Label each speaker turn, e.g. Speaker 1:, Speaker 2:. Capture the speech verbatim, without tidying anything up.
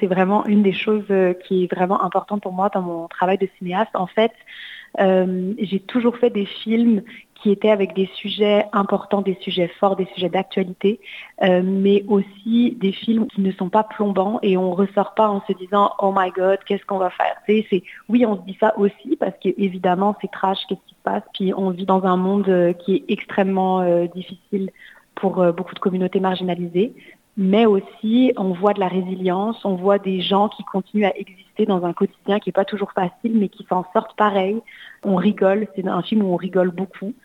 Speaker 1: c'est vraiment une des choses euh, qui est vraiment importante pour moi dans mon travail de cinéaste. En fait, euh, j'ai toujours fait des films qui étaient avec des sujets importants, des sujets forts, des sujets d'actualité, euh, mais aussi des films qui ne sont pas plombants et on ressort pas en se disant « Oh my God, qu'est-ce qu'on va faire ?» Tu sais, c'est, oui, on se dit ça aussi parce qu'évidemment, c'est trash, qu'est-ce qui se passe? Puis on vit dans un monde euh, qui est extrêmement euh, difficile pour euh, beaucoup de communautés marginalisées. Mais aussi, on voit de la résilience, on voit des gens qui continuent à exister dans un quotidien qui n'est pas toujours facile, mais qui s'en sortent pareil. On rigole, c'est un film où on rigole beaucoup.